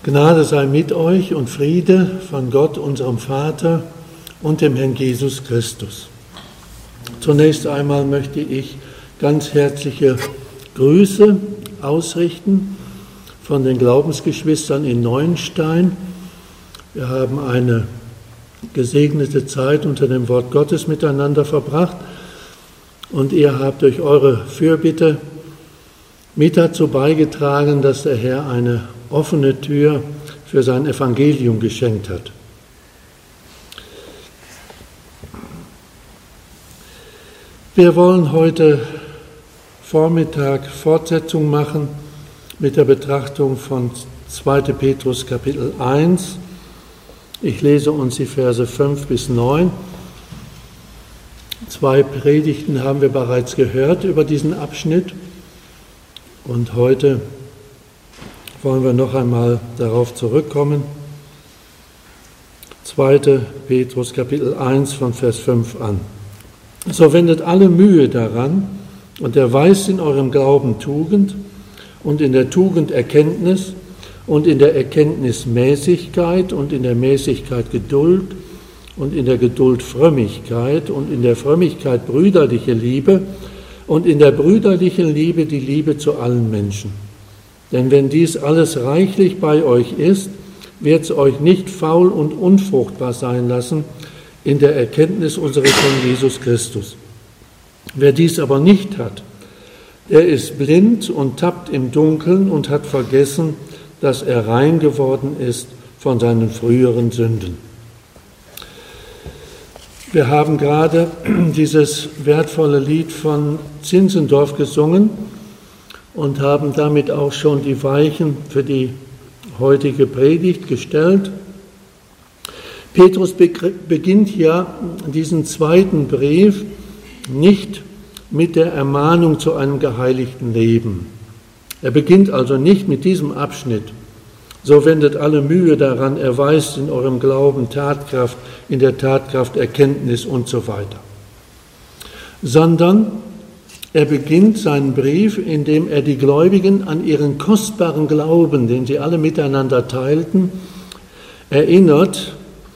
Gnade sei mit euch und Friede von Gott, unserem Vater und dem Herrn Jesus Christus. Zunächst einmal möchte ich ganz herzliche Grüße ausrichten von den Glaubensgeschwistern in Neuenstein. Wir haben eine gesegnete Zeit unter dem Wort Gottes miteinander verbracht und ihr habt durch eure Fürbitte mit dazu beigetragen, dass der Herr eine offene Tür für sein Evangelium geschenkt hat. Wir wollen heute Vormittag Fortsetzung machen mit der Betrachtung von 2. Petrus Kapitel 1. Ich lese uns die Verse 5 bis 9. 2 Predigten haben wir bereits gehört über diesen Abschnitt und heute wollen wir noch einmal darauf zurückkommen. 2. Petrus Kapitel 1 von Vers 5 an. So wendet alle Mühe daran und erweist in eurem Glauben Tugend und in der Tugend Erkenntnis und in der Erkenntnis Mäßigkeit und in der Mäßigkeit Geduld und in der Geduld Frömmigkeit und in der Frömmigkeit brüderliche Liebe und in der brüderlichen Liebe die Liebe zu allen Menschen. Denn wenn dies alles reichlich bei euch ist, wird es euch nicht faul und unfruchtbar sein lassen in der Erkenntnis unseres Herrn Jesus Christus. Wer dies aber nicht hat, der ist blind und tappt im Dunkeln und hat vergessen, dass er rein geworden ist von seinen früheren Sünden. Wir haben gerade dieses wertvolle Lied von Zinzendorf gesungen und haben damit auch schon die Weichen für die heutige Predigt gestellt. Petrus beginnt ja diesen zweiten Brief nicht mit der Ermahnung zu einem geheiligten Leben. Er beginnt also nicht mit diesem Abschnitt. So wendet alle Mühe daran, erweist in eurem Glauben Tatkraft, in der Tatkraft Erkenntnis und so weiter. Sondern er beginnt seinen Brief, indem er die Gläubigen an ihren kostbaren Glauben, den sie alle miteinander teilten, erinnert,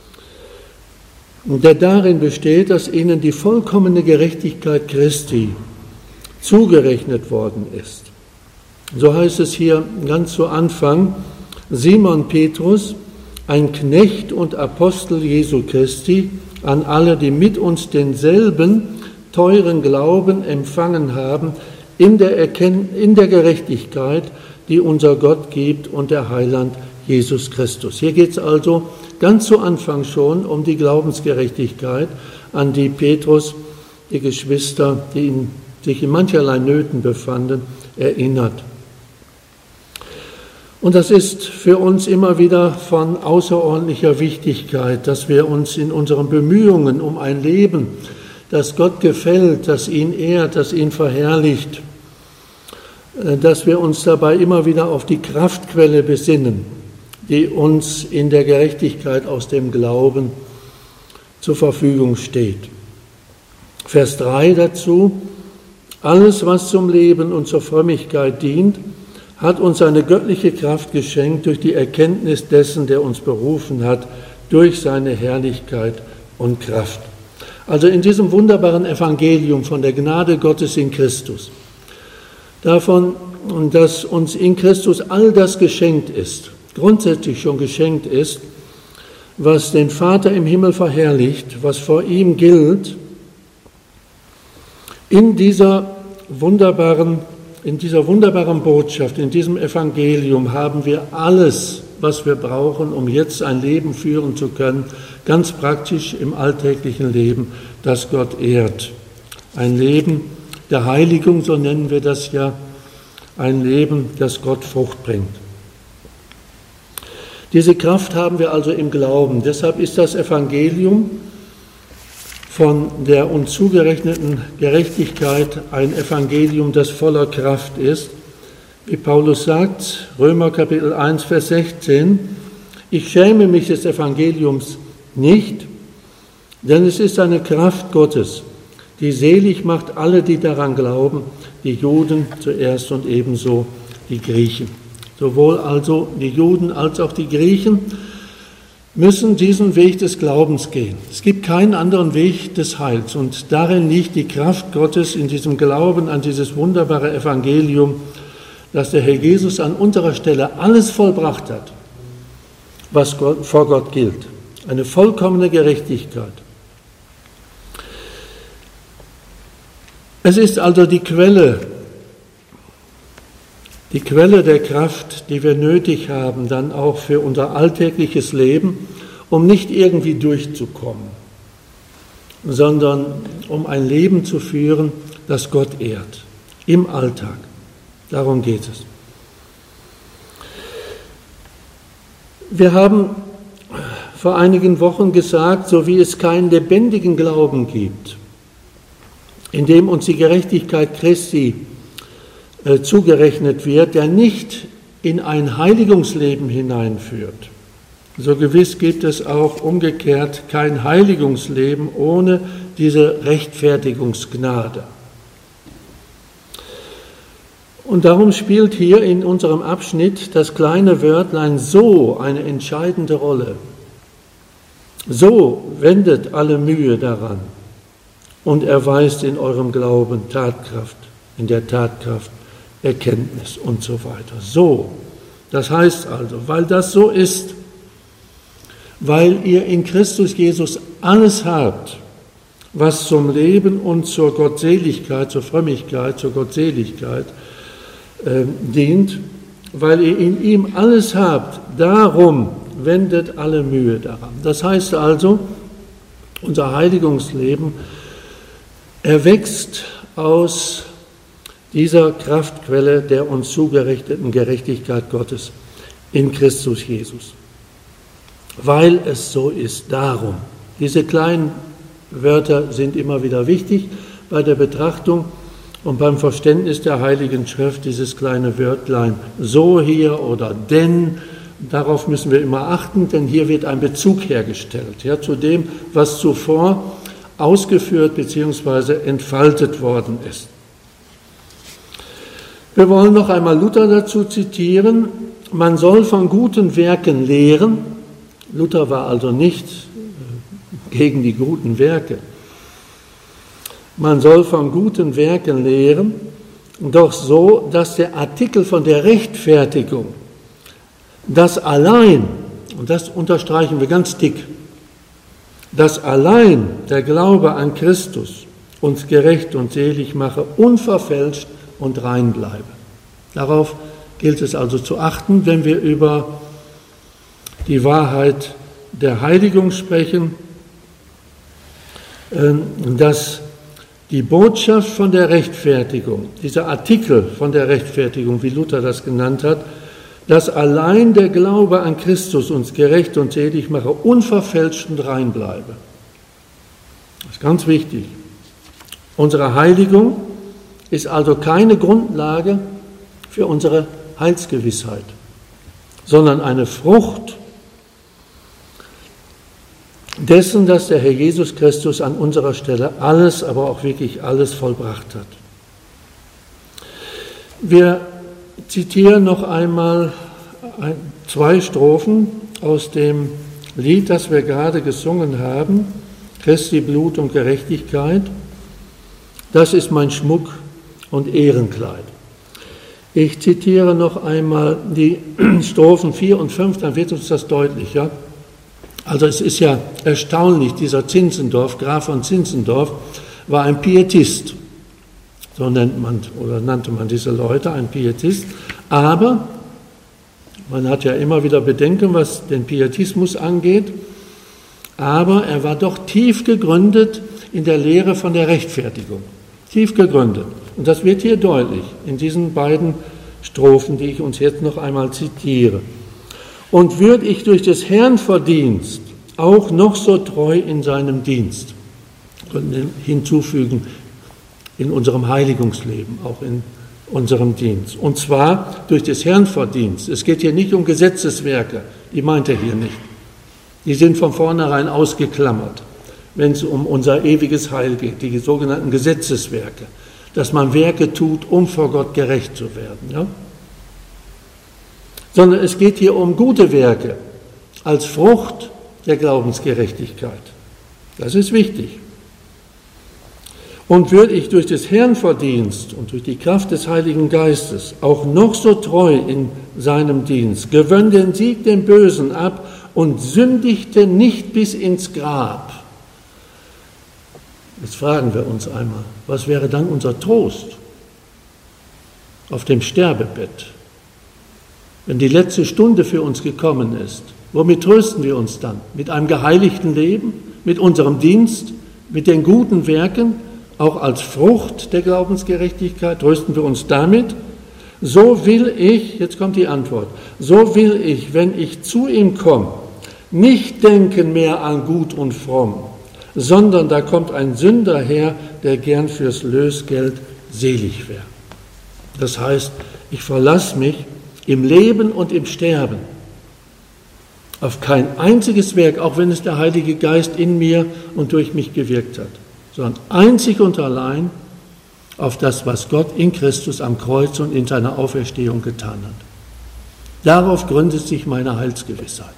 der darin besteht, dass ihnen die vollkommene Gerechtigkeit Christi zugerechnet worden ist. So heißt es hier ganz zu Anfang: Simon Petrus, ein Knecht und Apostel Jesu Christi, an alle, die mit uns denselben teuren Glauben empfangen haben in der Gerechtigkeit, die unser Gott gibt und der Heiland Jesus Christus. Hier geht es also ganz zu Anfang schon um die Glaubensgerechtigkeit, an die Petrus, die Geschwister, die sich in mancherlei Nöten befanden, erinnert. Und das ist für uns immer wieder von außerordentlicher Wichtigkeit, dass wir uns in unseren Bemühungen um ein Leben, das Gott gefällt, das ihn ehrt, das ihn verherrlicht, dass wir uns dabei immer wieder auf die Kraftquelle besinnen, die uns in der Gerechtigkeit aus dem Glauben zur Verfügung steht. Vers 3 dazu: Alles, was zum Leben und zur Frömmigkeit dient, hat uns seine göttliche Kraft geschenkt durch die Erkenntnis dessen, der uns berufen hat, durch seine Herrlichkeit und Kraft. Also in diesem wunderbaren Evangelium von der Gnade Gottes in Christus, davon, dass uns in Christus all das geschenkt ist, grundsätzlich schon geschenkt ist, was den Vater im Himmel verherrlicht, was vor ihm gilt, in dieser wunderbaren Botschaft, in diesem Evangelium haben wir alles, was wir brauchen, um jetzt ein Leben führen zu können, ganz praktisch im alltäglichen Leben, das Gott ehrt. Ein Leben der Heiligung, so nennen wir das ja, ein Leben, das Gott Frucht bringt. Diese Kraft haben wir also im Glauben. Deshalb ist das Evangelium von der uns zugerechneten Gerechtigkeit ein Evangelium, das voller Kraft ist. Wie Paulus sagt, Römer Kapitel 1, Vers 16, ich schäme mich des Evangeliums nicht, denn es ist eine Kraft Gottes, die selig macht alle, die daran glauben, die Juden zuerst und ebenso die Griechen. Sowohl also die Juden als auch die Griechen müssen diesen Weg des Glaubens gehen. Es gibt keinen anderen Weg des Heils und darin liegt die Kraft Gottes in diesem Glauben an dieses wunderbare Evangelium, dass der Herr Jesus an unserer Stelle alles vollbracht hat, was vor Gott gilt. Eine vollkommene Gerechtigkeit. Es ist also die Quelle der Kraft, die wir nötig haben, dann auch für unser alltägliches Leben, um nicht irgendwie durchzukommen, sondern um ein Leben zu führen, das Gott ehrt, im Alltag. Darum geht es. Wir haben vor einigen Wochen gesagt, so wie es keinen lebendigen Glauben gibt, in dem uns die Gerechtigkeit Christi zugerechnet wird, der nicht in ein Heiligungsleben hineinführt. So gewiss gibt es auch umgekehrt kein Heiligungsleben ohne diese Rechtfertigungsgnade. Und darum spielt hier in unserem Abschnitt das kleine Wörtlein so eine entscheidende Rolle. So wendet alle Mühe daran und erweist in eurem Glauben Tatkraft, in der Tatkraft Erkenntnis und so weiter. So, das heißt also, weil das so ist, weil ihr in Christus Jesus alles habt, was zum Leben und zur Gottseligkeit, zur Frömmigkeit, zur Gottseligkeit dient, weil ihr in ihm alles habt, darum wendet alle Mühe daran. Das heißt also, unser Heiligungsleben erwächst aus dieser Kraftquelle der uns zugerechneten Gerechtigkeit Gottes in Christus Jesus. Weil es so ist, darum. Diese kleinen Wörter sind immer wieder wichtig bei der Betrachtung und beim Verständnis der Heiligen Schrift, dieses kleine Wörtlein so hier oder denn, darauf müssen wir immer achten, denn hier wird ein Bezug hergestellt, ja, zu dem, was zuvor ausgeführt bzw. entfaltet worden ist. Wir wollen noch einmal Luther dazu zitieren. Man soll von guten Werken lehren. Luther war also nicht gegen die guten Werke. Man soll von guten Werken lehren, doch so, dass der Artikel von der Rechtfertigung, das allein, und das unterstreichen wir ganz dick, dass allein der Glaube an Christus uns gerecht und selig mache, unverfälscht und rein bleibe. Darauf gilt es also zu achten, wenn wir über die Wahrheit der Heiligung sprechen, dass die Botschaft von der Rechtfertigung, dieser Artikel von der Rechtfertigung, wie Luther das genannt hat, dass allein der Glaube an Christus uns gerecht und selig mache, unverfälscht und rein bleibe. Das ist ganz wichtig. Unsere Heiligung ist also keine Grundlage für unsere Heilsgewissheit, sondern eine Frucht dessen, dass der Herr Jesus Christus an unserer Stelle alles, aber auch wirklich alles vollbracht hat. Wir zitieren noch einmal 2 Strophen aus dem Lied, das wir gerade gesungen haben, Christi Blut und Gerechtigkeit. Das ist mein Schmuck und Ehrenkleid. Ich zitiere noch einmal die Strophen 4 und 5, dann wird uns das deutlich. Ja? Also es ist ja erstaunlich, dieser Zinzendorf, Graf von Zinzendorf, war ein Pietist. So nannte man diese Leute, ein Pietist. Aber man hat ja immer wieder Bedenken, was den Pietismus angeht. Aber er war doch tief gegründet in der Lehre von der Rechtfertigung. Tief gegründet. Und das wird hier deutlich in diesen beiden Strophen, die ich uns jetzt noch einmal zitiere. Und würde ich durch des Herrn Verdienst auch noch so treu in seinem Dienst, und hinzufügen, in unserem Heiligungsleben, auch in unserem Dienst. Und zwar durch des Herrn Verdienst. Es geht hier nicht um Gesetzeswerke, die meint er hier nicht. Die sind von vornherein ausgeklammert, wenn es um unser ewiges Heil geht, die sogenannten Gesetzeswerke, dass man Werke tut, um vor Gott gerecht zu werden. Ja? sondern es geht hier um gute Werke als Frucht der Glaubensgerechtigkeit. Das ist wichtig. Und würde ich durch des Herrn Verdienst und durch die Kraft des Heiligen Geistes auch noch so treu in seinem Dienst, gewönn den Sieg dem Bösen ab und sündigte nicht bis ins Grab. Jetzt fragen wir uns einmal, was wäre dann unser Trost auf dem Sterbebett, wenn die letzte Stunde für uns gekommen ist? Womit trösten wir uns dann? Mit einem geheiligten Leben, mit unserem Dienst, mit den guten Werken, auch als Frucht der Glaubensgerechtigkeit, trösten wir uns damit? So will ich, jetzt kommt die Antwort, so will ich, wenn ich zu ihm komme, nicht denken mehr an gut und fromm, sondern da kommt ein Sünder her, der gern fürs Lösgeld selig wäre. Das heißt, ich verlasse mich im Leben und im Sterben auf kein einziges Werk, auch wenn es der Heilige Geist in mir und durch mich gewirkt hat, sondern einzig und allein auf das, was Gott in Christus am Kreuz und in seiner Auferstehung getan hat. Darauf gründet sich meine Heilsgewissheit.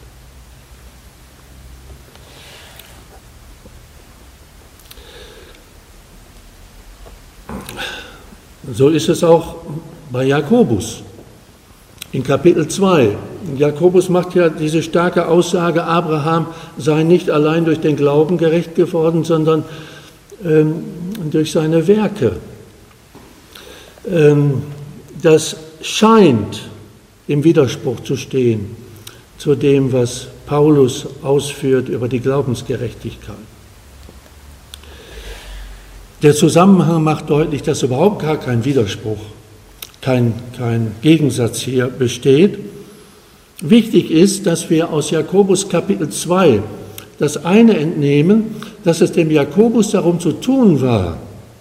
So ist es auch bei Jakobus in Kapitel 2. Jakobus macht ja diese starke Aussage, Abraham sei nicht allein durch den Glauben gerecht geworden, sondern durch seine Werke. Das scheint im Widerspruch zu stehen zu dem, was Paulus ausführt über die Glaubensgerechtigkeit. Der Zusammenhang macht deutlich, dass überhaupt gar kein Widerspruch, kein Gegensatz hier besteht. Wichtig ist, dass wir aus Jakobus Kapitel 2 das eine entnehmen, dass es dem Jakobus darum zu tun war,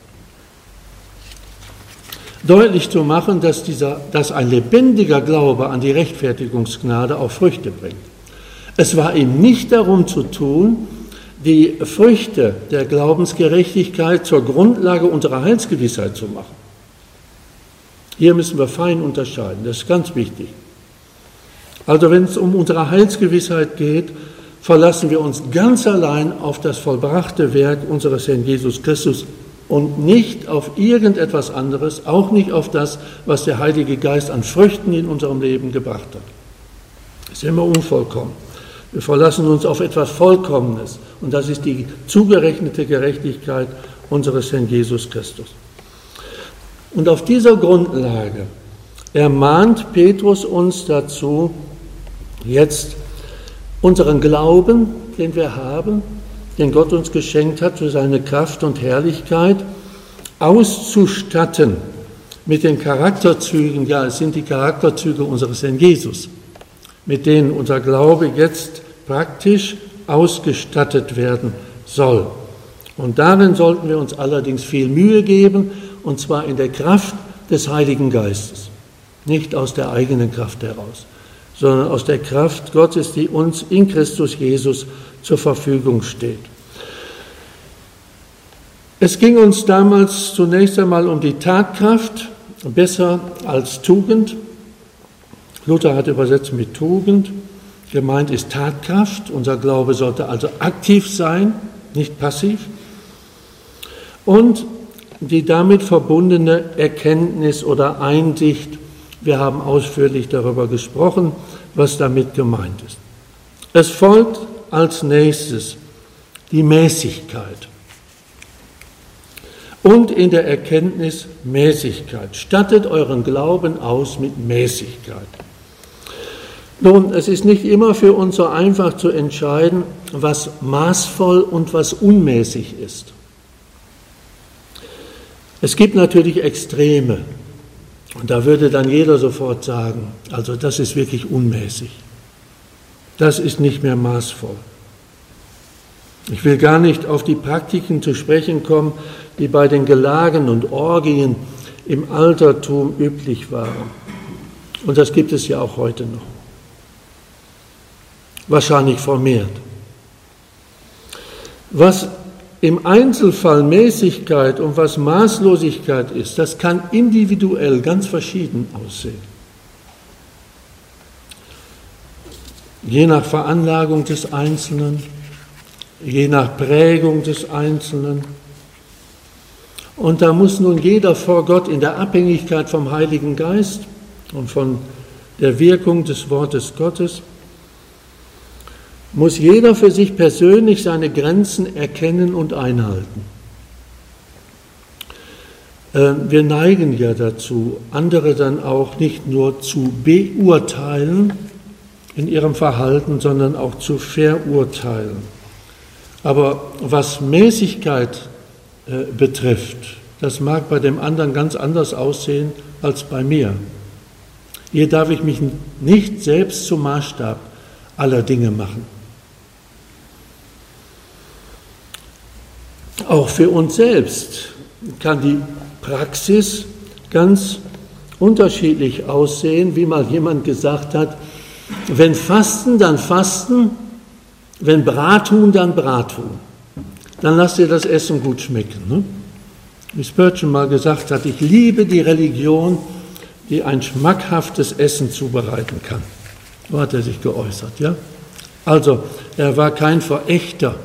deutlich zu machen, dass ein lebendiger Glaube an die Rechtfertigungsgnade auch Früchte bringt. Es war ihm nicht darum zu tun, die Früchte der Glaubensgerechtigkeit zur Grundlage unserer Heilsgewissheit zu machen. Hier müssen wir fein unterscheiden, das ist ganz wichtig. Also wenn es um unsere Heilsgewissheit geht, verlassen wir uns ganz allein auf das vollbrachte Werk unseres Herrn Jesus Christus und nicht auf irgendetwas anderes, auch nicht auf das, was der Heilige Geist an Früchten in unserem Leben gebracht hat. Das ist immer unvollkommen. Wir verlassen uns auf etwas Vollkommenes und das ist die zugerechnete Gerechtigkeit unseres Herrn Jesus Christus. Und auf dieser Grundlage ermahnt Petrus uns dazu, jetzt unseren Glauben, den wir haben, den Gott uns geschenkt hat für seine Kraft und Herrlichkeit, auszustatten mit den Charakterzügen, ja, es sind die Charakterzüge unseres Herrn Jesus, mit denen unser Glaube jetzt praktisch ausgestattet werden soll. Und darin sollten wir uns allerdings viel Mühe geben, und zwar in der Kraft des Heiligen Geistes, nicht aus der eigenen Kraft heraus, sondern aus der Kraft Gottes, die uns in Christus Jesus zur Verfügung steht. Es ging uns damals zunächst einmal um die Tatkraft, besser als Tugend. Luther hat übersetzt mit Tugend. Gemeint ist Tatkraft. Unser Glaube sollte also aktiv sein, nicht passiv. Und die damit verbundene Erkenntnis oder Einsicht. Wir haben ausführlich darüber gesprochen, was damit gemeint ist. Es folgt als nächstes die Mäßigkeit. Und in der Erkenntnis Mäßigkeit. Stattet euren Glauben aus mit Mäßigkeit. Nun, es ist nicht immer für uns so einfach zu entscheiden, was maßvoll und was unmäßig ist. Es gibt natürlich Extreme. Und da würde dann jeder sofort sagen, also das ist wirklich unmäßig. Das ist nicht mehr maßvoll. Ich will gar nicht auf die Praktiken zu sprechen kommen, die bei den Gelagen und Orgien im Altertum üblich waren. Und das gibt es ja auch heute noch. Wahrscheinlich vermehrt. Was im Einzelfall Mäßigkeit und was Maßlosigkeit ist, das kann individuell ganz verschieden aussehen. je nach Veranlagung des Einzelnen, je nach Prägung des Einzelnen. Und da muss nun jeder vor Gott in der Abhängigkeit vom Heiligen Geist und von der Wirkung des Wortes Gottes, muss jeder für sich persönlich seine Grenzen erkennen und einhalten. Wir neigen ja dazu, andere dann auch nicht nur zu beurteilen in ihrem Verhalten, sondern auch zu verurteilen. Aber was Mäßigkeit betrifft, das mag bei dem anderen ganz anders aussehen als bei mir. Hier darf ich mich nicht selbst zum Maßstab aller Dinge machen. Auch für uns selbst kann die Praxis ganz unterschiedlich aussehen, wie mal jemand gesagt hat, wenn Fasten, dann Fasten, wenn Brattun, dann Brattun. Dann lass dir das Essen gut schmecken. Ne? Wie Spurgeon mal gesagt hat, ich liebe die Religion, die ein schmackhaftes Essen zubereiten kann. So hat er sich geäußert. Ja? Also, er war kein Verächter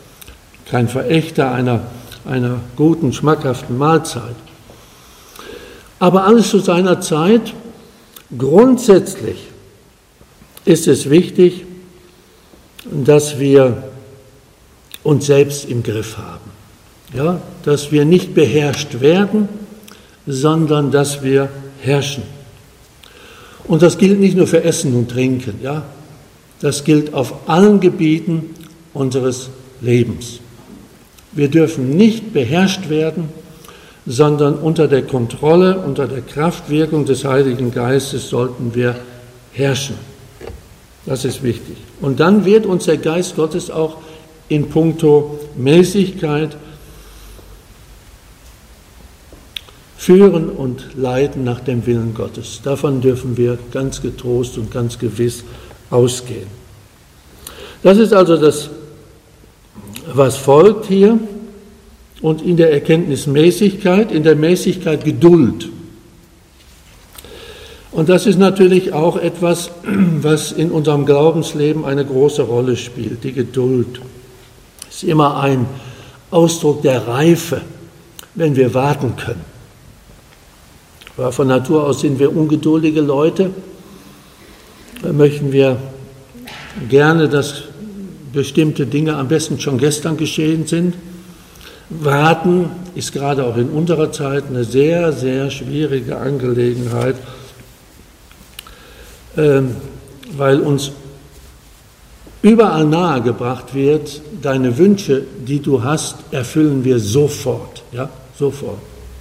einer guten, schmackhaften Mahlzeit. Aber alles zu seiner Zeit. Grundsätzlich ist es wichtig, dass wir uns selbst im Griff haben. Ja? Dass wir nicht beherrscht werden, sondern dass wir herrschen. Und das gilt nicht nur für Essen und Trinken. Ja? Das gilt auf allen Gebieten unseres Lebens. Wir dürfen nicht beherrscht werden, sondern unter der Kontrolle, unter der Kraftwirkung des Heiligen Geistes sollten wir herrschen. Das ist wichtig. Und dann wird uns der Geist Gottes auch in puncto Mäßigkeit führen und leiten nach dem Willen Gottes. Davon dürfen wir ganz getrost und ganz gewiss ausgehen. Das ist also das, was folgt hier. Und in der Erkenntnis Mäßigkeit, in der Mäßigkeit Geduld. Und das ist natürlich auch etwas, was in unserem Glaubensleben eine große Rolle spielt. Die Geduld ist immer ein Ausdruck der Reife, wenn wir warten können. Aber von Natur aus sind wir ungeduldige Leute. Da möchten wir gerne, dass bestimmte Dinge am besten schon gestern geschehen sind. Warten ist gerade auch in unserer Zeit eine sehr, sehr schwierige Angelegenheit, weil uns überall nahegebracht wird, deine Wünsche, die du hast, erfüllen wir sofort. Ja, sofort.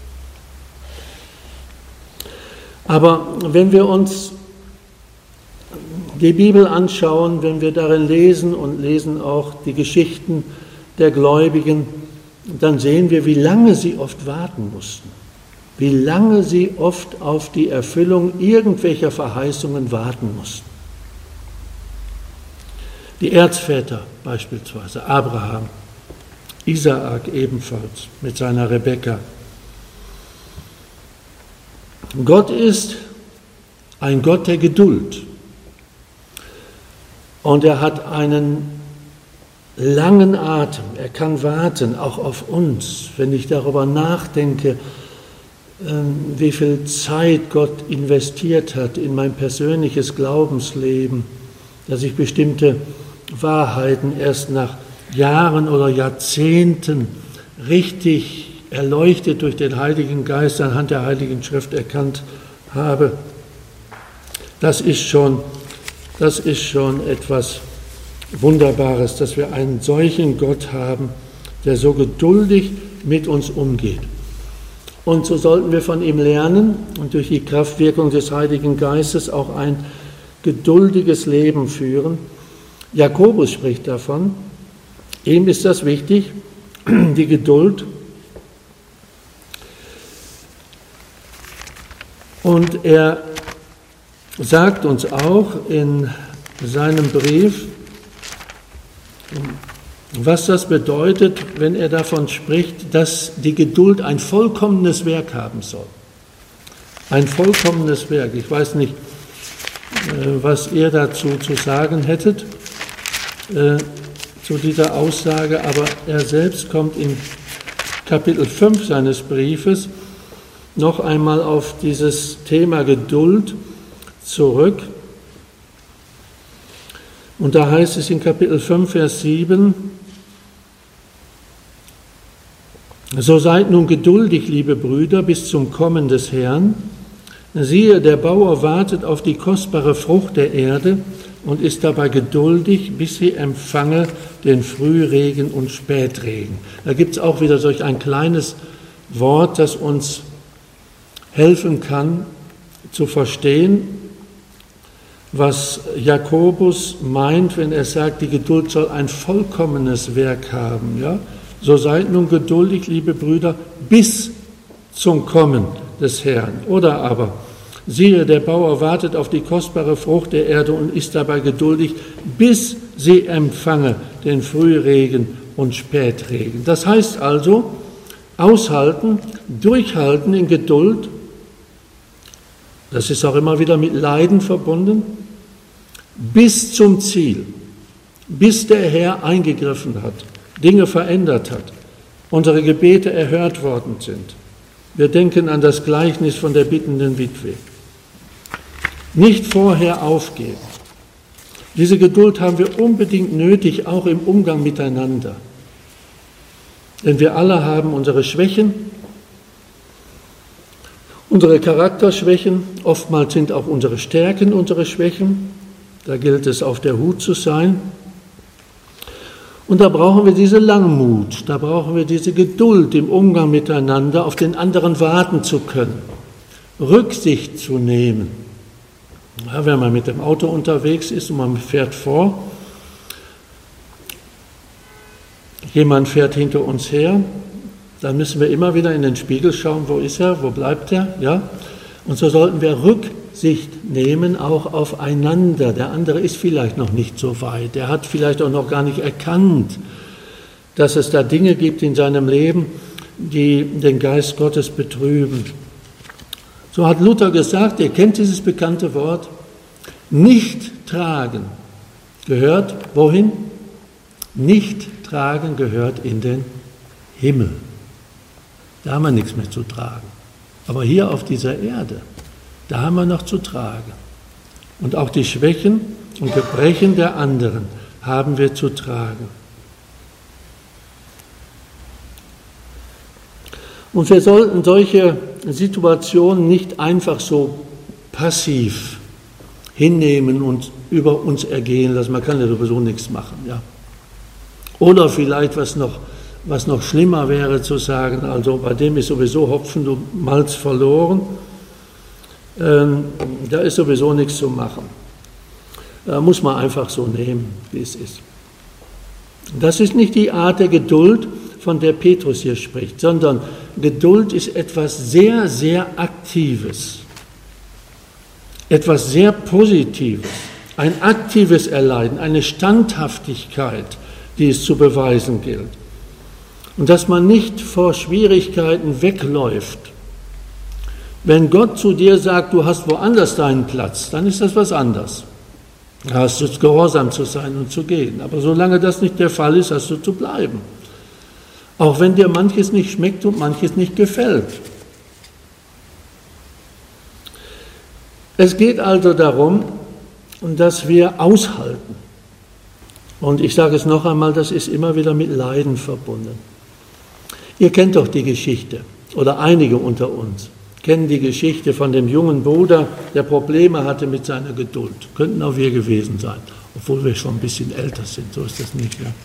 Aber wenn wir uns die Bibel anschauen, wenn wir darin lesen und lesen auch die Geschichten der Gläubigen, dann sehen wir, wie lange sie oft warten mussten, wie lange sie oft auf die Erfüllung irgendwelcher Verheißungen warten mussten. Die Erzväter beispielsweise, Abraham, Isaak ebenfalls mit seiner Rebekka. Gott ist ein Gott der Geduld und er hat einen langen Atem, er kann warten, auch auf uns. Wenn ich darüber nachdenke, wie viel Zeit Gott investiert hat in mein persönliches Glaubensleben, dass ich bestimmte Wahrheiten erst nach Jahren oder Jahrzehnten richtig erleuchtet durch den Heiligen Geist anhand der Heiligen Schrift erkannt habe, das ist schon etwas Wunderbares, dass wir einen solchen Gott haben, der so geduldig mit uns umgeht. Und so sollten wir von ihm lernen und durch die Kraftwirkung des Heiligen Geistes auch ein geduldiges Leben führen. Jakobus spricht davon. Ihm ist das wichtig, die Geduld. Und er sagt uns auch in seinem Brief, was das bedeutet, wenn er davon spricht, dass die Geduld ein vollkommenes Werk haben soll. Ein vollkommenes Werk. Ich weiß nicht, was ihr dazu zu sagen hättet, zu dieser Aussage, aber er selbst kommt in Kapitel 5 seines Briefes noch einmal auf dieses Thema Geduld zurück. Und da heißt es in Kapitel 5, Vers 7, so seid nun geduldig, liebe Brüder, bis zum Kommen des Herrn. Siehe, der Bauer wartet auf die kostbare Frucht der Erde und ist dabei geduldig, bis sie empfange den Frühregen und Spätregen. Da gibt es auch wieder solch ein kleines Wort, das uns helfen kann, zu verstehen, was Jakobus meint, wenn er sagt, die Geduld soll ein vollkommenes Werk haben. Ja? So seid nun geduldig, liebe Brüder, bis zum Kommen des Herrn. Oder aber, siehe, der Bauer wartet auf die kostbare Frucht der Erde und ist dabei geduldig, bis sie empfange den Frühregen und Spätregen. Das heißt also, aushalten, durchhalten in Geduld, das ist auch immer wieder mit Leiden verbunden, bis zum Ziel, bis der Herr eingegriffen hat, Dinge verändert hat, unsere Gebete erhört worden sind. Wir denken an das Gleichnis von der bittenden Witwe. Nicht vorher aufgeben. Diese Geduld haben wir unbedingt nötig, auch im Umgang miteinander. Denn wir alle haben unsere Schwächen, unsere Charakterschwächen, oftmals sind auch unsere Stärken unsere Schwächen. Da gilt es, auf der Hut zu sein. Und da brauchen wir diese Langmut, da brauchen wir diese Geduld im Umgang miteinander, auf den anderen warten zu können, Rücksicht zu nehmen. Ja, wenn man mit dem Auto unterwegs ist und man fährt vor, jemand fährt hinter uns her, dann müssen wir immer wieder in den Spiegel schauen, wo ist er, wo bleibt er, ja? Und so sollten wir Rücksicht nehmen, auch aufeinander. Der andere ist vielleicht noch nicht so weit, der hat vielleicht auch noch gar nicht erkannt, dass es da Dinge gibt in seinem Leben, die den Geist Gottes betrüben. So hat Luther gesagt, ihr kennt dieses bekannte Wort, nicht tragen gehört, wohin? Nicht tragen gehört in den Himmel. Da haben wir nichts mehr zu tragen. Aber hier auf dieser Erde, da haben wir noch zu tragen. Und auch die Schwächen und Gebrechen der anderen haben wir zu tragen. Und wir sollten solche Situationen nicht einfach so passiv hinnehmen und über uns ergehen lassen. Man kann ja sowieso nichts machen. Ja. Oder vielleicht, was noch schlimmer wäre, zu sagen, also bei dem ist sowieso Hopfen und Malz verloren, da ist sowieso nichts zu machen. Da muss man einfach so nehmen, wie es ist. Das ist nicht die Art der Geduld, von der Petrus hier spricht, sondern Geduld ist etwas sehr, sehr Aktives, etwas sehr Positives, ein aktives Erleiden, eine Standhaftigkeit, die es zu beweisen gilt. Und dass man nicht vor Schwierigkeiten wegläuft. Wenn Gott zu dir sagt, du hast woanders deinen Platz, dann ist das was anderes. Da hast du gehorsam zu sein und zu gehen. Aber solange das nicht der Fall ist, hast du zu bleiben. Auch wenn dir manches nicht schmeckt und manches nicht gefällt. Es geht also darum, dass wir aushalten. Und ich sage es noch einmal, das ist immer wieder mit Leiden verbunden. Ihr kennt doch die Geschichte, oder einige unter uns kennen die Geschichte von dem jungen Bruder, der Probleme hatte mit seiner Geduld. Könnten auch wir gewesen sein, obwohl wir schon ein bisschen älter sind, so ist das nicht. Ja.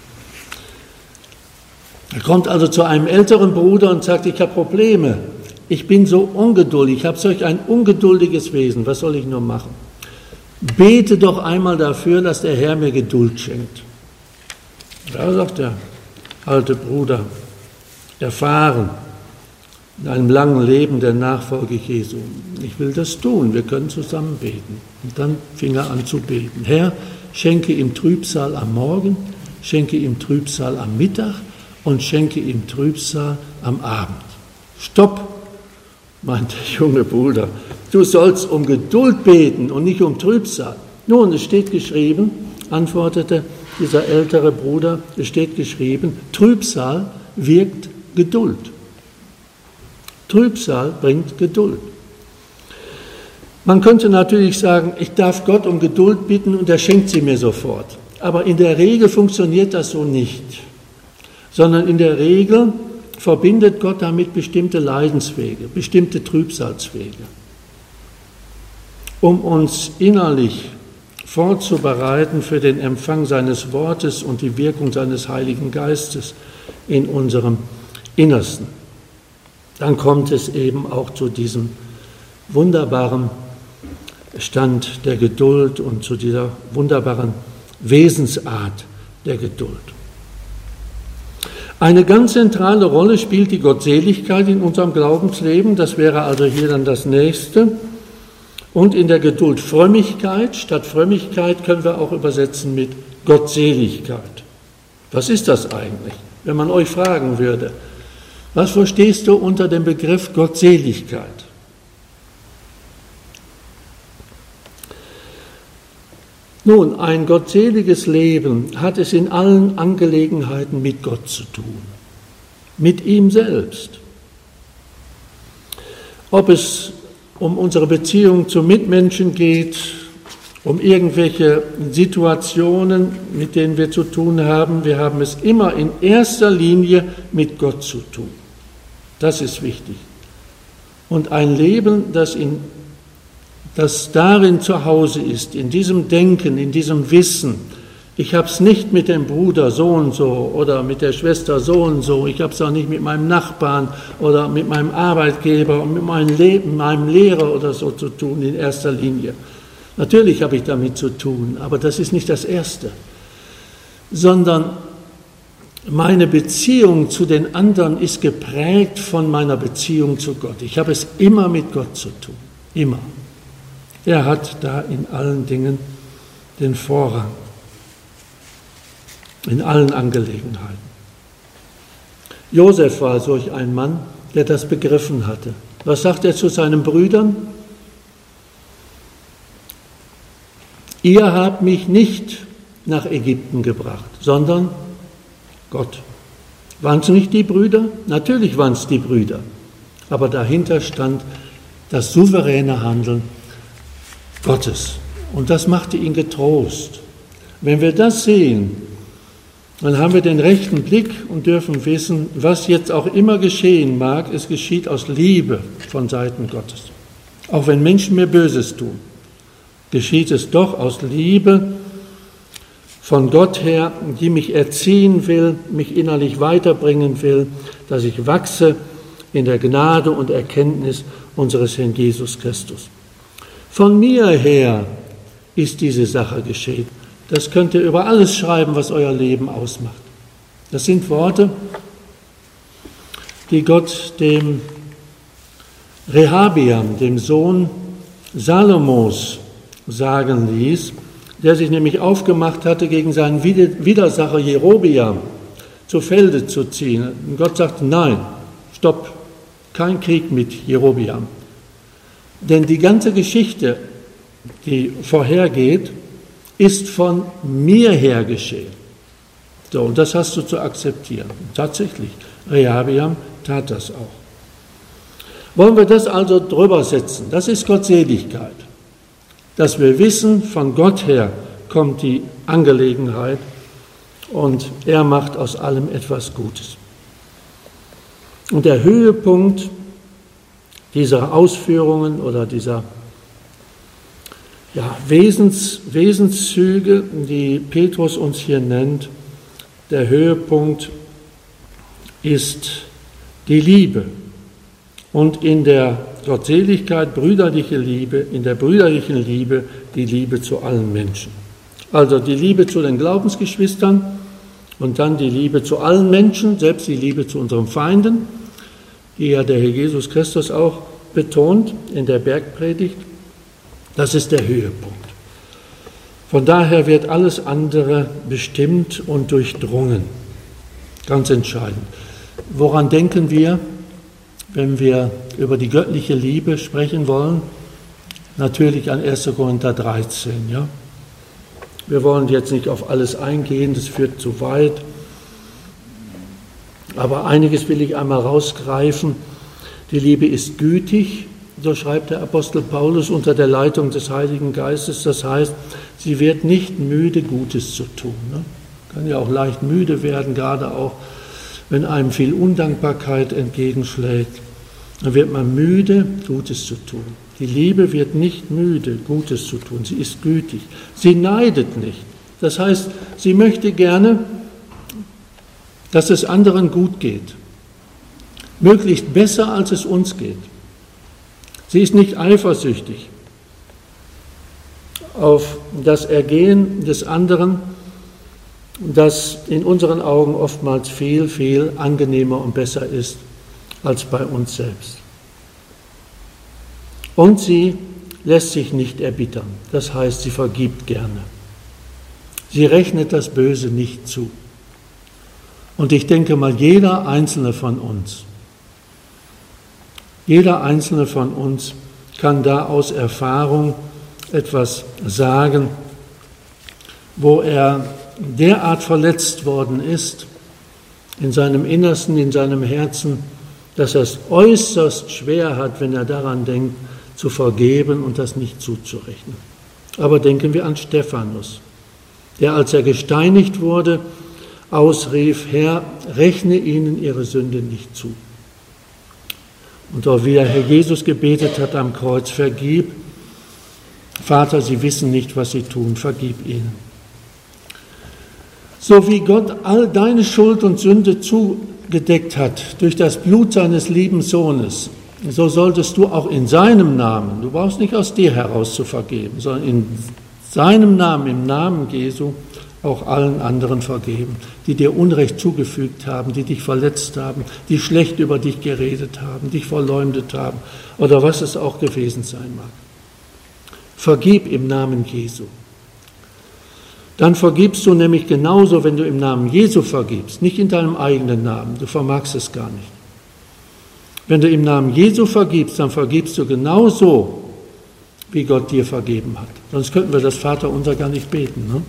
Er kommt also zu einem älteren Bruder und sagt, ich habe Probleme, ich bin so ungeduldig, ich habe solch ein ungeduldiges Wesen, was soll ich nur machen? Bete doch einmal dafür, dass der Herr mir Geduld schenkt. Ja, sagt der alte Bruder, erfahren in einem langen Leben der Nachfolge Jesu. Ich will das tun, wir können zusammen beten. Und dann fing er an zu beten. Herr, schenke ihm Trübsal am Morgen, schenke ihm Trübsal am Mittag und schenke ihm Trübsal am Abend. Stopp, meint der junge Bruder. du sollst um Geduld beten und nicht um Trübsal. Nun, es steht geschrieben, antwortete dieser ältere Bruder, es steht geschrieben, Trübsal wirkt Geduld. Trübsal bringt Geduld. Man könnte natürlich sagen, ich darf Gott um Geduld bitten und er schenkt sie mir sofort. Aber in der Regel funktioniert das so nicht, sondern in der Regel verbindet Gott damit bestimmte Leidenswege, bestimmte Trübsalswege, um uns innerlich vorzubereiten für den Empfang seines Wortes und die Wirkung seines Heiligen Geistes in unserem Innersten. Dann kommt es eben auch zu diesem wunderbaren Stand der Geduld und zu dieser wunderbaren Wesensart der Geduld. Eine ganz zentrale Rolle spielt die Gottseligkeit in unserem Glaubensleben. Das wäre also hier dann das Nächste. Und in der Geduld Frömmigkeit. Statt Frömmigkeit können wir auch übersetzen mit Gottseligkeit. Was ist das eigentlich? Wenn man euch fragen würde, was verstehst du unter dem Begriff Gottseligkeit? Nun, ein gottseliges Leben hat es in allen Angelegenheiten mit Gott zu tun, mit ihm selbst. Ob es um unsere Beziehung zu Mitmenschen geht, um irgendwelche Situationen, mit denen wir zu tun haben, wir haben es immer in erster Linie mit Gott zu tun. Das ist wichtig. Und ein Leben, das darin zu Hause ist, in diesem Denken, in diesem Wissen, ich habe es nicht mit dem Bruder so und so oder mit der Schwester so und so, ich habe es auch nicht mit meinem Nachbarn oder mit meinem Arbeitgeber und mit meinem Lehrer oder so zu tun in erster Linie. Natürlich habe ich damit zu tun, aber das ist nicht das Erste, sondern meine Beziehung zu den anderen ist geprägt von meiner Beziehung zu Gott. Ich habe es immer mit Gott zu tun, immer. Er hat da in allen Dingen den Vorrang, in allen Angelegenheiten. Josef war solch ein Mann, der das begriffen hatte. Was sagt er zu seinen Brüdern? Ihr habt mich nicht nach Ägypten gebracht, sondern Gott. Waren es nicht die Brüder? Natürlich waren es die Brüder. Aber dahinter stand das souveräne Handeln Gottes. Und das machte ihn getrost. Wenn wir das sehen, dann haben wir den rechten Blick und dürfen wissen, was jetzt auch immer geschehen mag, es geschieht aus Liebe von Seiten Gottes. Auch wenn Menschen mir Böses tun, geschieht es doch aus Liebe von Gott her, die mich erziehen will, mich innerlich weiterbringen will, dass ich wachse in der Gnade und Erkenntnis unseres Herrn Jesus Christus. Von mir her ist diese Sache geschehen. Das könnt ihr über alles schreiben, was euer Leben ausmacht. Das sind Worte, die Gott dem Rehabeam, dem Sohn Salomos, sagen ließ, der sich nämlich aufgemacht hatte, gegen seinen Widersacher Jerobeam zu Felde zu ziehen. Und Gott sagte, nein, stopp, kein Krieg mit Jerobeam. Denn die ganze Geschichte, die vorhergeht, ist von mir her geschehen. So, und das hast du zu akzeptieren. Und tatsächlich, Rehabeam tat das auch. Wollen wir das also drüber setzen? Das ist Gottseligkeit. Dass wir wissen, von Gott her kommt die Angelegenheit und er macht aus allem etwas Gutes. Und der Höhepunkt dieser Ausführungen oder dieser Wesenszüge, die Petrus uns hier nennt, der Höhepunkt ist die Liebe. Und in der Gottseligkeit brüderliche Liebe, in der brüderlichen Liebe die Liebe zu allen Menschen. Also die Liebe zu den Glaubensgeschwistern und dann die Liebe zu allen Menschen, selbst die Liebe zu unseren Feinden, die ja der Herr Jesus Christus auch betont in der Bergpredigt. Das ist der Höhepunkt. Von daher wird alles andere bestimmt und durchdrungen. Ganz entscheidend. Woran denken wir, wenn wir über die göttliche Liebe sprechen wollen? natürlich an 1. Korinther 13. Ja? Wir wollen jetzt nicht auf alles eingehen, das führt zu weit. Aber einiges will ich einmal rausgreifen. Die Liebe ist gütig, so schreibt der Apostel Paulus unter der Leitung des Heiligen Geistes. Das heißt, sie wird nicht müde, Gutes zu tun. Ne? Kann ja auch leicht müde werden, gerade auch, wenn einem viel Undankbarkeit entgegenschlägt. Dann wird man müde, Gutes zu tun. Die Liebe wird nicht müde, Gutes zu tun. Sie ist gütig. Sie neidet nicht. Das heißt, sie möchte gerne, dass es anderen gut geht. Möglichst besser, als es uns geht. Sie ist nicht eifersüchtig auf das Ergehen des anderen, das in unseren Augen oftmals viel, viel angenehmer und besser ist als bei uns selbst. Und sie lässt sich nicht erbittern. Das heißt, sie vergibt gerne. Sie rechnet das Böse nicht zu. Und ich denke mal, jeder Einzelne von uns kann da aus Erfahrung etwas sagen, wo er derart verletzt worden ist, in seinem Innersten, in seinem Herzen, dass er es äußerst schwer hat, wenn er daran denkt, zu vergeben und das nicht zuzurechnen. Aber denken wir an Stephanus, der, als er gesteinigt wurde, ausrief: Herr, rechne ihnen ihre Sünde nicht zu. Und auch wie der Herr Jesus gebetet hat am Kreuz: Vergib, Vater, sie wissen nicht, was sie tun, vergib ihnen. So wie Gott all deine Schuld und Sünde zugedeckt hat durch das Blut seines lieben Sohnes, so solltest du auch in seinem Namen, du brauchst nicht aus dir heraus zu vergeben, sondern in seinem Namen, im Namen Jesu, auch allen anderen vergeben, die dir Unrecht zugefügt haben, die dich verletzt haben, die schlecht über dich geredet haben, dich verleumdet haben oder was es auch gewesen sein mag. Vergib im Namen Jesu. Dann vergibst du nämlich genauso, wenn du im Namen Jesu vergibst, nicht in deinem eigenen Namen, du vermagst es gar nicht. Wenn du im Namen Jesu vergibst, dann vergibst du genauso, wie Gott dir vergeben hat. Sonst könnten wir das Vaterunser gar nicht beten. Ne?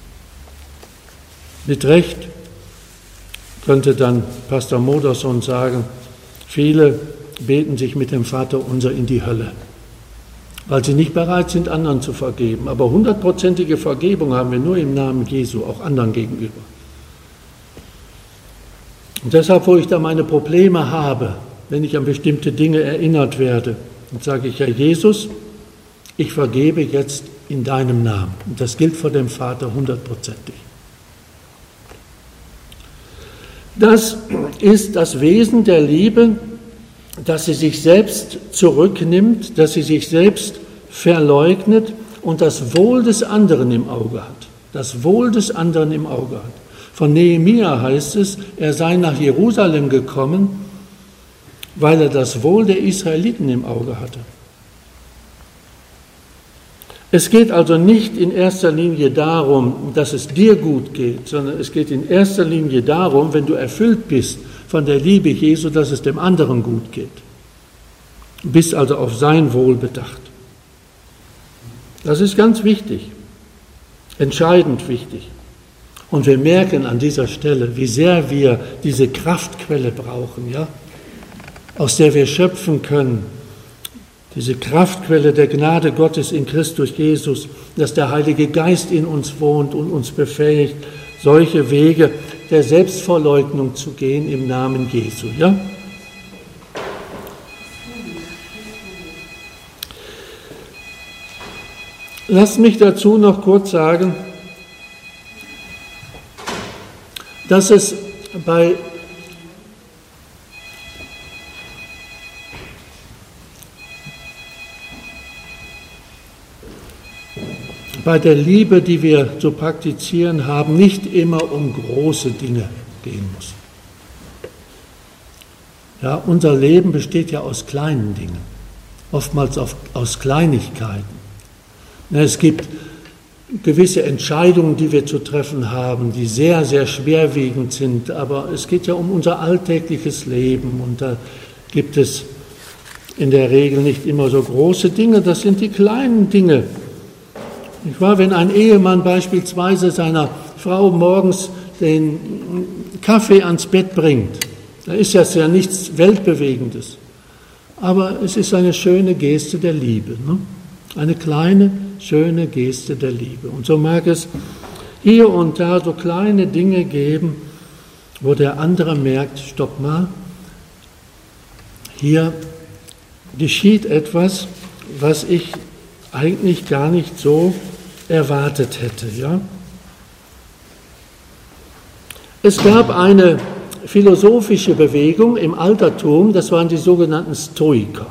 Mit Recht könnte dann Pastor Modersohn sagen, viele beten sich mit dem Vaterunser in die Hölle, weil sie nicht bereit sind, anderen zu vergeben. Aber 100%ige Vergebung haben wir nur im Namen Jesu, auch anderen gegenüber. Und deshalb, wo ich da meine Probleme habe, wenn ich an bestimmte Dinge erinnert werde, dann sage ich: Ja, Jesus, ich vergebe jetzt in deinem Namen. Und das gilt vor dem Vater 100%ig. Das ist das Wesen der Liebe, dass sie sich selbst zurücknimmt, dass sie sich selbst verleugnet und das Wohl des anderen im Auge hat. Das Wohl des anderen im Auge hat. Von Nehemia heißt es, er sei nach Jerusalem gekommen, weil er das Wohl der Israeliten im Auge hatte. Es geht also nicht in erster Linie darum, dass es dir gut geht, sondern es geht in erster Linie darum, wenn du erfüllt bist von der Liebe Jesu, dass es dem anderen gut geht. Du bist also auf sein Wohl bedacht. Das ist ganz wichtig, entscheidend wichtig. Und wir merken an dieser Stelle, wie sehr wir diese Kraftquelle brauchen, ja, aus der wir schöpfen können. Diese Kraftquelle der Gnade Gottes in Christus Jesus, dass der Heilige Geist in uns wohnt und uns befähigt, solche Wege der Selbstverleugnung zu gehen im Namen Jesu. Ja? Lasst mich dazu noch kurz sagen, dass es bei der Liebe, die wir zu praktizieren haben, nicht immer um große Dinge gehen muss. Ja, unser Leben besteht ja aus kleinen Dingen, oftmals aus Kleinigkeiten. Ja, es gibt gewisse Entscheidungen, die wir zu treffen haben, die sehr, sehr schwerwiegend sind, aber es geht ja um unser alltägliches Leben und da gibt es in der Regel nicht immer so große Dinge, das sind die kleinen Dinge. Nicht wahr? Wenn ein Ehemann beispielsweise seiner Frau morgens den Kaffee ans Bett bringt, da ist das ja nichts Weltbewegendes. Aber es ist eine schöne Geste der Liebe. Ne? Eine kleine, schöne Geste der Liebe. Und so mag es hier und da so kleine Dinge geben, wo der andere merkt, stopp mal, hier geschieht etwas, was ich eigentlich gar nicht so erwartet hätte. Ja? Es gab eine philosophische Bewegung im Altertum, das waren die sogenannten Stoiker.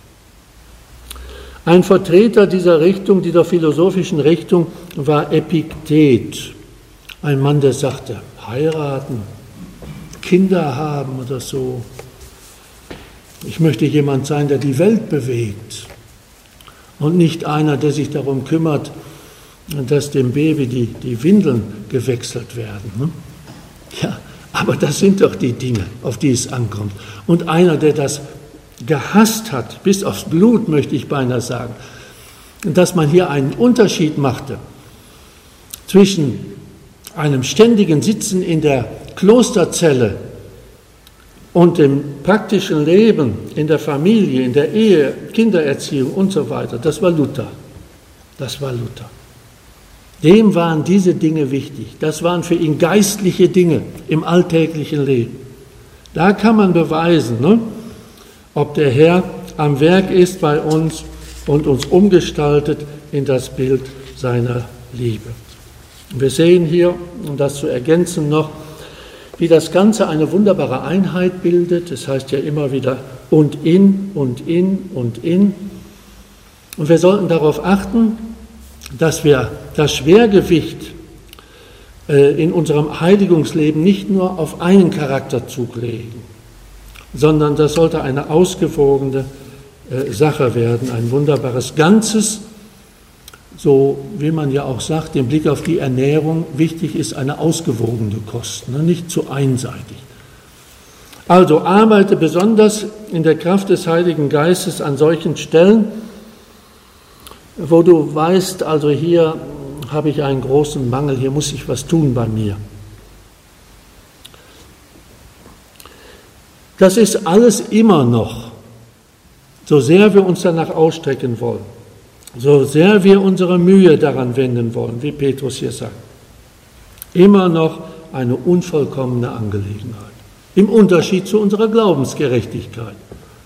Ein Vertreter dieser Richtung, dieser philosophischen Richtung, war Epiktet, ein Mann, der sagte, heiraten, Kinder haben oder so. Ich möchte jemand sein, der die Welt bewegt und nicht einer, der sich darum kümmert, dass dem Baby die Windeln gewechselt werden. Ne? Ja, aber das sind doch die Dinge, auf die es ankommt. Und einer, der das gehasst hat, bis aufs Blut, möchte ich beinahe sagen, dass man hier einen Unterschied machte zwischen einem ständigen Sitzen in der Klosterzelle und dem praktischen Leben in der Familie, in der Ehe, Kindererziehung und so weiter, das war Luther. Das war Luther. Dem waren diese Dinge wichtig. Das waren für ihn geistliche Dinge im alltäglichen Leben. Da kann man beweisen, ne, ob der Herr am Werk ist bei uns und uns umgestaltet in das Bild seiner Liebe. Wir sehen hier, um das zu ergänzen noch, wie das Ganze eine wunderbare Einheit bildet. Das heißt ja immer wieder und in und in und in. Und wir sollten darauf achten, dass wir das Schwergewicht in unserem Heiligungsleben nicht nur auf einen Charakterzug legen, sondern das sollte eine ausgewogene Sache werden, ein wunderbares Ganzes, so wie man ja auch sagt, im Blick auf die Ernährung, wichtig ist eine ausgewogene Kost, ne, nicht zu einseitig. Also arbeite besonders in der Kraft des Heiligen Geistes an solchen Stellen, wo du weißt, also hier habe ich einen großen Mangel, hier muss ich was tun bei mir. Das ist alles immer noch, so sehr wir uns danach ausstrecken wollen, so sehr wir unsere Mühe daran wenden wollen, wie Petrus hier sagt, immer noch eine unvollkommene Angelegenheit, im Unterschied zu unserer Glaubensgerechtigkeit.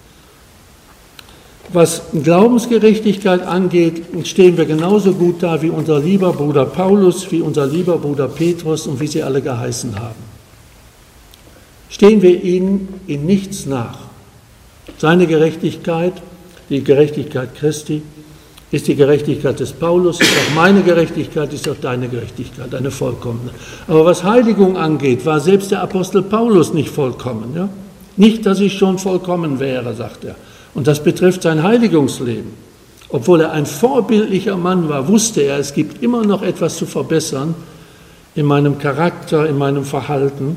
Was Glaubensgerechtigkeit angeht, stehen wir genauso gut da wie unser lieber Bruder Paulus, wie unser lieber Bruder Petrus und wie sie alle geheißen haben. Stehen wir ihnen in nichts nach. Seine Gerechtigkeit, die Gerechtigkeit Christi, ist die Gerechtigkeit des Paulus, ist auch meine Gerechtigkeit, ist auch deine Gerechtigkeit, eine vollkommene. Aber was Heiligung angeht, war selbst der Apostel Paulus nicht vollkommen. Ja? Nicht, dass ich schon vollkommen wäre, sagt er. Und das betrifft sein Heiligungsleben. Obwohl er ein vorbildlicher Mann war, wusste er, es gibt immer noch etwas zu verbessern in meinem Charakter, in meinem Verhalten.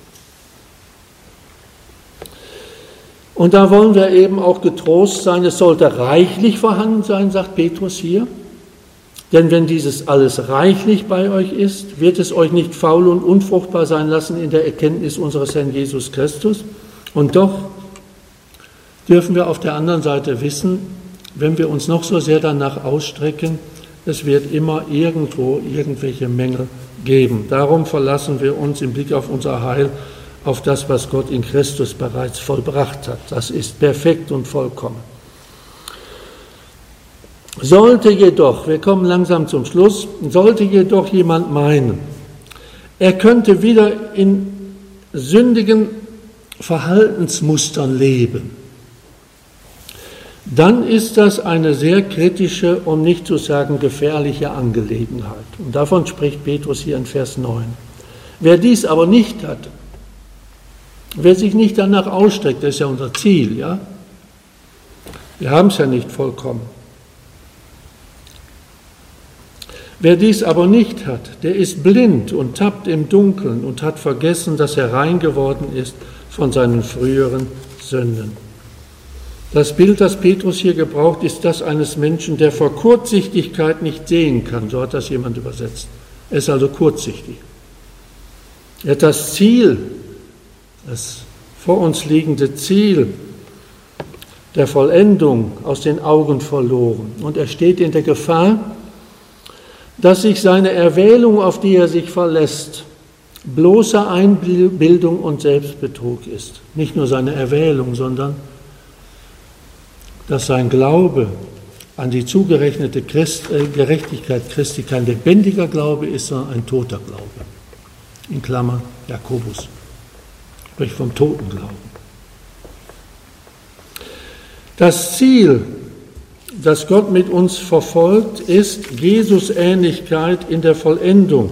Und da wollen wir eben auch getrost sein, es sollte reichlich vorhanden sein, sagt Petrus hier. Denn wenn dieses alles reichlich bei euch ist, wird es euch nicht faul und unfruchtbar sein lassen in der Erkenntnis unseres Herrn Jesus Christus. Und doch dürfen wir auf der anderen Seite wissen, wenn wir uns noch so sehr danach ausstrecken, es wird immer irgendwo irgendwelche Mängel geben. Darum verlassen wir uns im Blick auf unser Heil auf das, was Gott in Christus bereits vollbracht hat. Das ist perfekt und vollkommen. Sollte jedoch, wir kommen langsam zum Schluss, sollte jedoch jemand meinen, er könnte wieder in sündigen Verhaltensmustern leben, dann ist das eine sehr kritische, um nicht zu sagen gefährliche Angelegenheit. Und davon spricht Petrus hier in Vers 9. Wer dies aber nicht hat, wer sich nicht danach ausstreckt, das ist ja unser Ziel, ja? Wir haben es ja nicht vollkommen. Wer dies aber nicht hat, der ist blind und tappt im Dunkeln und hat vergessen, dass er rein geworden ist von seinen früheren Sünden. Das Bild, das Petrus hier gebraucht, ist das eines Menschen, der vor Kurzsichtigkeit nicht sehen kann. So hat das jemand übersetzt. Er ist also kurzsichtig. Er hat das Ziel, das vor uns liegende Ziel der Vollendung aus den Augen verloren. Und er steht in der Gefahr, dass sich seine Erwählung, auf die er sich verlässt, bloße Einbildung und Selbstbetrug ist. Nicht nur seine Erwählung, sondern dass sein Glaube an die zugerechnete Gerechtigkeit Christi kein lebendiger Glaube ist, sondern ein toter Glaube. In Klammern Jakobus spricht vom toten Glauben. Das Ziel, das Gott mit uns verfolgt, ist Jesus-Ähnlichkeit in der Vollendung.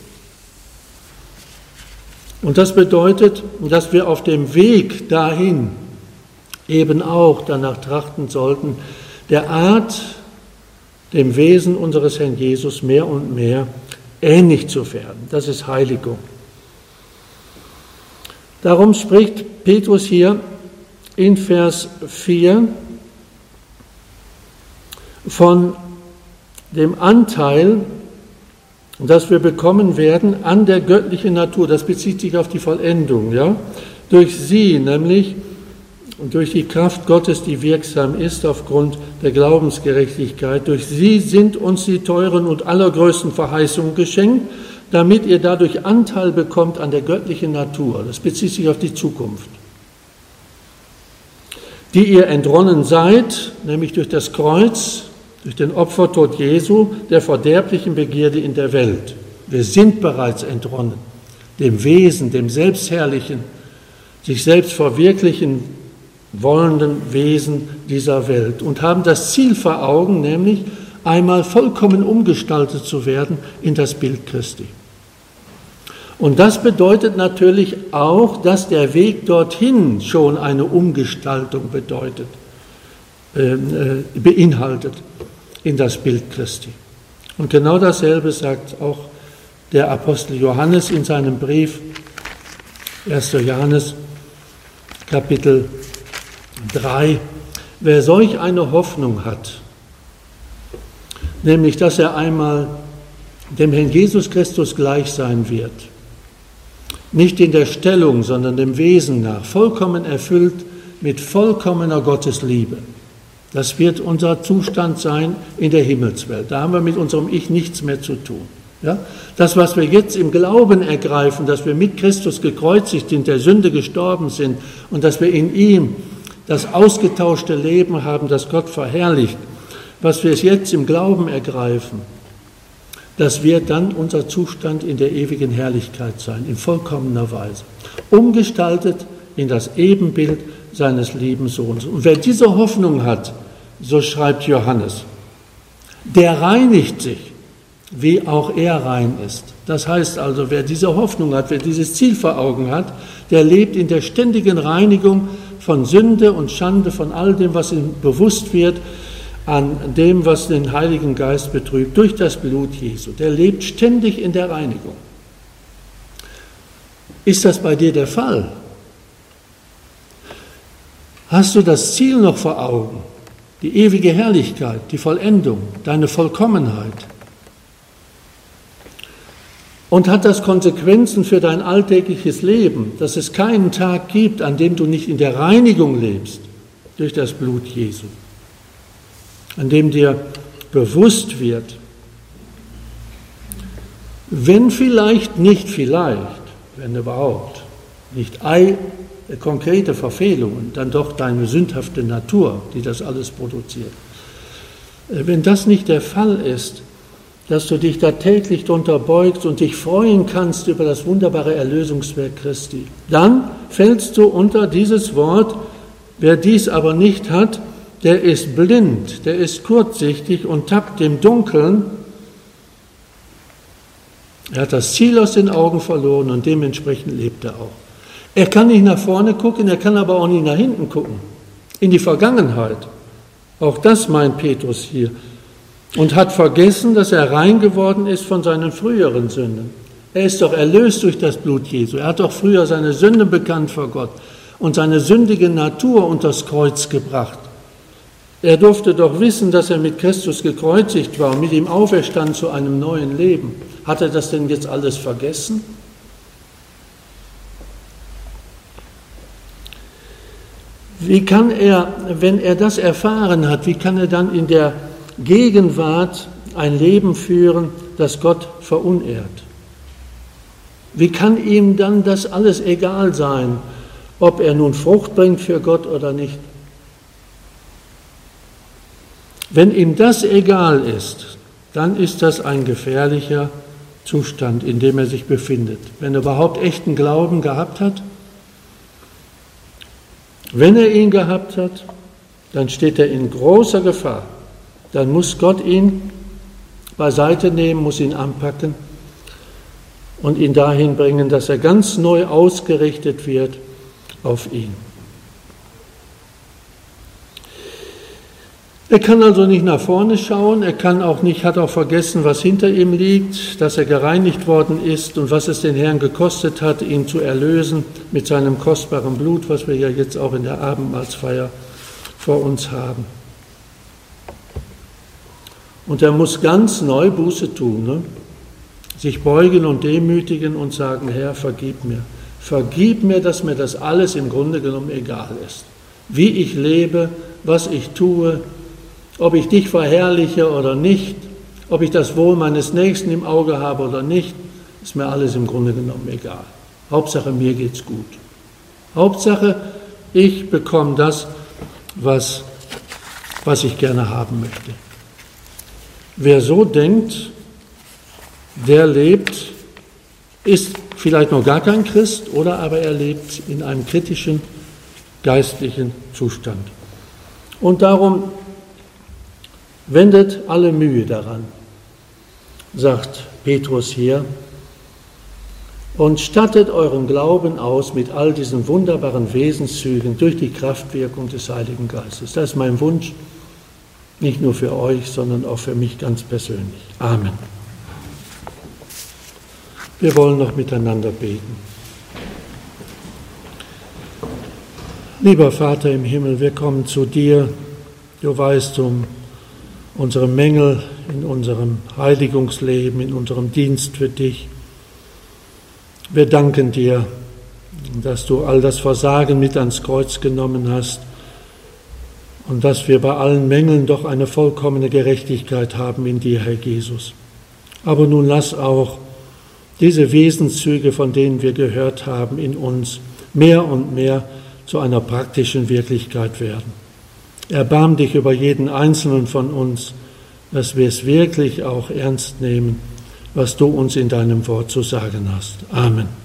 Und das bedeutet, dass wir auf dem Weg dahin eben auch danach trachten sollten, der Art, dem Wesen unseres Herrn Jesus mehr und mehr ähnlich zu werden. Das ist Heiligung. Darum spricht Petrus hier in Vers 4 von dem Anteil, das wir bekommen werden an der göttlichen Natur. Das bezieht sich auf die Vollendung, ja? Durch sie, nämlich durch die Kraft Gottes, die wirksam ist aufgrund der Glaubensgerechtigkeit. Durch sie sind uns die teuren und allergrößten Verheißungen geschenkt, damit ihr dadurch Anteil bekommt an der göttlichen Natur. Das bezieht sich auf die Zukunft. Die ihr entronnen seid, nämlich durch das Kreuz, durch den Opfertod Jesu, der verderblichen Begierde in der Welt. Wir sind bereits entronnen, dem Wesen, dem selbstherrlichen, sich selbst verwirklichen wollenden Wesen dieser Welt und haben das Ziel vor Augen, nämlich einmal vollkommen umgestaltet zu werden in das Bild Christi. Und das bedeutet natürlich auch, dass der Weg dorthin schon eine Umgestaltung beinhaltet in das Bild Christi. Und genau dasselbe sagt auch der Apostel Johannes in seinem Brief, 1. Johannes, Kapitel 3. Wer solch eine Hoffnung hat, nämlich dass er einmal dem Herrn Jesus Christus gleich sein wird, nicht in der Stellung, sondern dem Wesen nach, vollkommen erfüllt mit vollkommener Gottesliebe. Das wird unser Zustand sein in der Himmelswelt. Da haben wir mit unserem Ich nichts mehr zu tun. Ja? Das, was wir jetzt im Glauben ergreifen, dass wir mit Christus gekreuzigt sind, der Sünde gestorben sind und dass wir in ihm das ausgetauschte Leben haben, das Gott verherrlicht, was wir jetzt im Glauben ergreifen, das wird dann unser Zustand in der ewigen Herrlichkeit sein, in vollkommener Weise, umgestaltet in das Ebenbild seines lieben Sohnes. Und wer diese Hoffnung hat, so schreibt Johannes, der reinigt sich, wie auch er rein ist. Das heißt also, wer diese Hoffnung hat, wer dieses Ziel vor Augen hat, der lebt in der ständigen Reinigung von Sünde und Schande, von all dem, was ihm bewusst wird, an dem, was den Heiligen Geist betrübt, durch das Blut Jesu. Der lebt ständig in der Reinigung. Ist das bei dir der Fall? Hast du das Ziel noch vor Augen? Die ewige Herrlichkeit, die Vollendung, deine Vollkommenheit? Und hat das Konsequenzen für dein alltägliches Leben, dass es keinen Tag gibt, an dem du nicht in der Reinigung lebst durch das Blut Jesu, an dem dir bewusst wird, wenn vielleicht, nicht vielleicht, wenn überhaupt, nicht konkrete Verfehlungen, dann doch deine sündhafte Natur, die das alles produziert. Wenn das nicht der Fall ist, dass du dich da täglich drunter beugst und dich freuen kannst über das wunderbare Erlösungswerk Christi, dann fällst du unter dieses Wort, wer dies aber nicht hat, der ist blind, der ist kurzsichtig und tappt im Dunkeln. Er hat das Ziel aus den Augen verloren und dementsprechend lebt er auch. Er kann nicht nach vorne gucken, er kann aber auch nicht nach hinten gucken, in die Vergangenheit. Auch das meint Petrus hier. Und hat vergessen, dass er rein geworden ist von seinen früheren Sünden. Er ist doch erlöst durch das Blut Jesu. Er hat doch früher seine Sünden bekannt vor Gott. und seine sündige Natur unters Kreuz gebracht. Er durfte doch wissen, dass er mit Christus gekreuzigt war und mit ihm auferstand zu einem neuen Leben. Hat er das denn jetzt alles vergessen? Wie kann er, wenn er das erfahren hat, wie kann er dann in der Gegenwart ein Leben führen, das Gott verunehrt? Wie kann ihm dann das alles egal sein, ob er nun Frucht bringt für Gott oder nicht? Wenn ihm das egal ist, dann ist das ein gefährlicher Zustand, in dem er sich befindet. Wenn er überhaupt echten Glauben gehabt hat, wenn er ihn gehabt hat, dann steht er in großer Gefahr. Dann muss Gott ihn beiseite nehmen, muss ihn anpacken und ihn dahin bringen, dass er ganz neu ausgerichtet wird auf ihn. Er kann also nicht nach vorne schauen, hat auch vergessen, was hinter ihm liegt, dass er gereinigt worden ist und was es den Herrn gekostet hat, ihn zu erlösen mit seinem kostbaren Blut, was wir ja jetzt auch in der Abendmahlsfeier vor uns haben. Und er muss ganz neu Buße tun, ne? Sich beugen und demütigen und sagen, Herr, vergib mir. Vergib mir, dass mir das alles im Grunde genommen egal ist. Wie ich lebe, was ich tue, ob ich dich verherrliche oder nicht, ob ich das Wohl meines Nächsten im Auge habe oder nicht, ist mir alles im Grunde genommen egal. Hauptsache, mir geht's gut. Hauptsache, ich bekomme das, was ich gerne haben möchte. Wer so denkt, der lebt, ist vielleicht noch gar kein Christ, oder aber er lebt in einem kritischen geistlichen Zustand. Und darum wendet alle Mühe daran, sagt Petrus hier, und stattet euren Glauben aus mit all diesen wunderbaren Wesenszügen durch die Kraftwirkung des Heiligen Geistes. Das ist mein Wunsch, nicht nur für euch, sondern auch für mich ganz persönlich. Amen. Wir wollen noch miteinander beten. Lieber Vater im Himmel, wir kommen zu dir. Du weißt um unsere Mängel in unserem Heiligungsleben, in unserem Dienst für dich. Wir danken dir, dass du all das Versagen mit ans Kreuz genommen hast und dass wir bei allen Mängeln doch eine vollkommene Gerechtigkeit haben in dir, Herr Jesus. Aber nun lass auch diese Wesenszüge, von denen wir gehört haben, in uns mehr und mehr zu einer praktischen Wirklichkeit werden. Erbarm dich über jeden Einzelnen von uns, dass wir es wirklich auch ernst nehmen, was du uns in deinem Wort zu sagen hast. Amen.